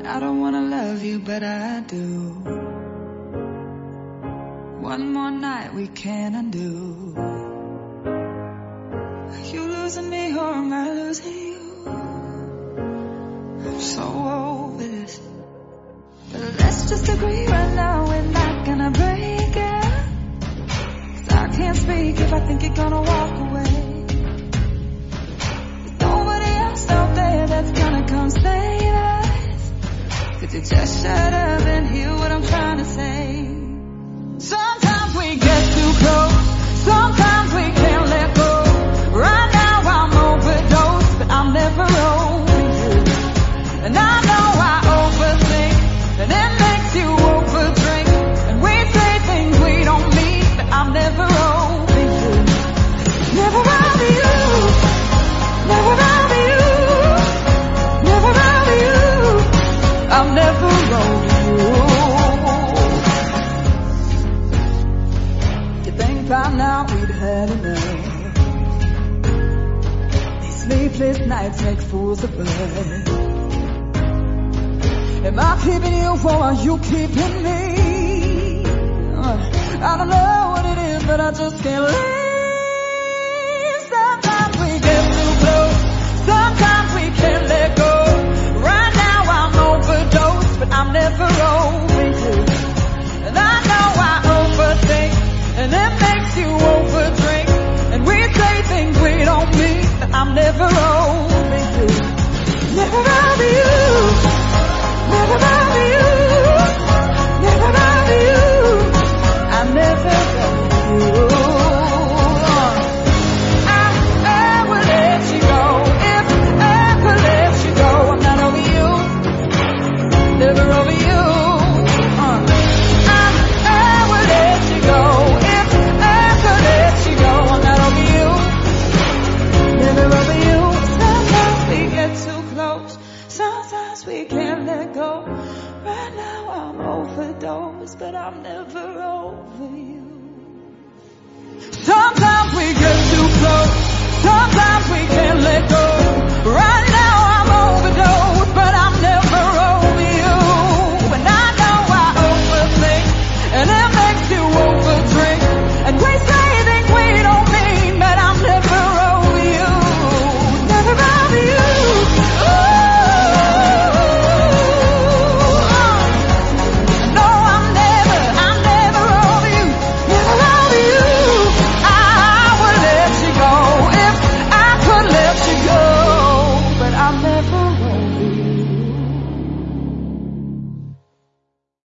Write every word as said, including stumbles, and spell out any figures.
I don't wanna love you, but I do. One more night we can undo. You losing me or am I losing you? I'm so over this. But let's just agree right now we're not gonna break it. 'Cause I can't speak if I think you're gonna walk away. There's nobody else out there that's gonna come save us. Could you just shut up and hear what I'm trying to say? Sometimes we get too close, sometimes we can't let go. Right now I'm overdosed, but I'm never over you. And I know I overthink, and it makes you overdrink. And we say things we don't mean, but I'm never over you. Never over you, never over you, never over you. I'm never over you. You think by now we'd had enough. These sleepless nights make fools of us. Am I keeping you or are you keeping me? Uh, I don't know what it is, but I just can't leave. Sometimes we get too close, sometimes we can't let go. Right now I'm overdosed, but I'm never over you. And I know I overthink, and it makes you overdrink. And we say things we don't mean, but I'm never over you. Never over you. Never over you, never over you, I'm never over you. I ever let you go, if I ever let you go, I'm not over you, never over you. Uh. I ever let you go, if I ever let you go, I'm not over you, never over you. Sometimes we get too close, sometimes we can't let go. Right now I'm overdosed, but I'm never over you. Sometimes we get too close, sometimes we can't let go.